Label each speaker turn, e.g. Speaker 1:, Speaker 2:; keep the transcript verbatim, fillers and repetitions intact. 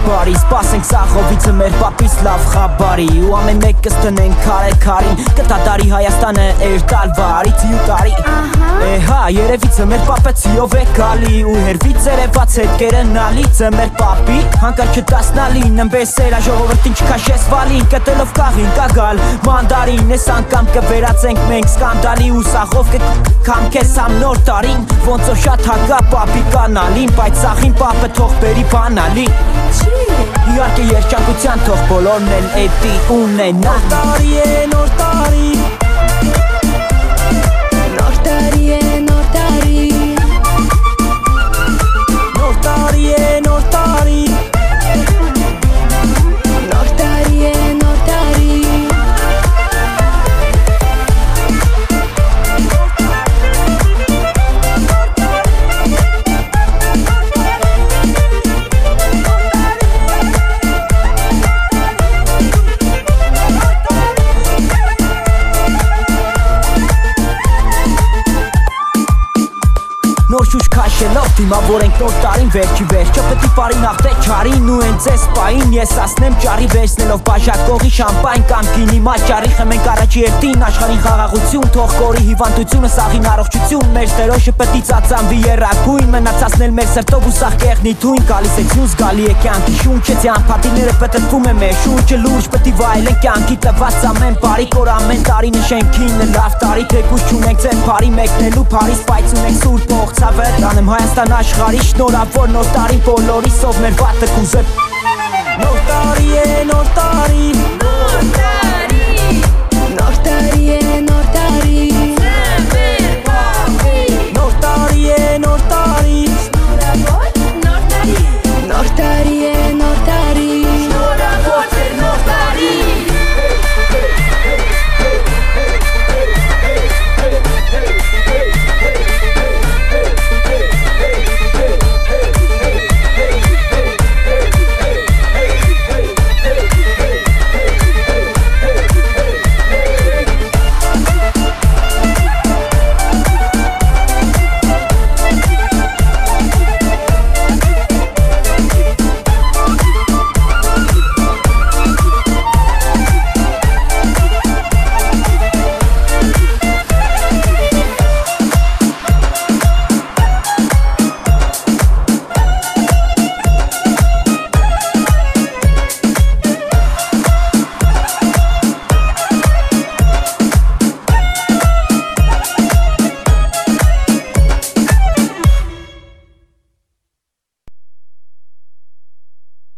Speaker 1: բարի Սպասենք Սախովիցը մեր պապից լավ խաբարի Ու ամեն մեկս տնենք քարե քարին Կտա տարի Հայաստանը էր տալ վարից յու տարի Էհա երևիցը մեր պապեցիով է գալի Ու հերվից երևաց հետքերը նալիցը մեր պապի Հանկար չտասնալին ըմբեսերա ժողովրդին չքաշես վալին Կտելով կաղին կագալ մանդարին Ես անգամ կվերացենք մենք սկանդալի Ու Սախով կքամ կես ամ նոր տարին Ոնց որ շատ հակա պապի կանալին Բայց Սախին պապը թող բերի բանալին Իհարկե երջանկության թող բոլորն էլ էդի ունենան Նոր տարի է նոր տարի
Speaker 2: Նոր տարի է նոր տարի
Speaker 1: Նոր տարի է նոր տարի
Speaker 2: Նոր տարի է նոր տարի
Speaker 1: Նոր շուշ քաշելով դիմավորենք նոր տարին վերջի վերջը պետի բարի նախտե չարին ու են ձեզ պային Ես ասնեմ ճարի վերցնելով բաժակողի շամպայն կամ գինի մաճարի Խմենք առաջի երդին աշխարհին խաղաղություն Թող կորի հիվանդությունը սաղին առողջություն Մեր ստերոշը պետի ծածանվի երակույն Մնացածնել մեր սրտով ու սաղ կեղնի թույն Գալիս է ցույց գալի է կյանքի շունչը Ձյան փաթիները պտտվում է մեր շուրջը լուրջ Պետի վայելենք կյանքի տված ամեն բարի Կոր ամեն տարի նշենք լավ տարի Թեկուզ չունենք ձեր բարի մեկնելու բարիս Բայց ունենք սուրբ փող ցավեր Տանեմ Հայաստան աշխարհի շնորհավոր նոր տարի բոլորիս ով մեր վատը կուզե Նոր տարի է նոր տարի
Speaker 2: Նոր տարի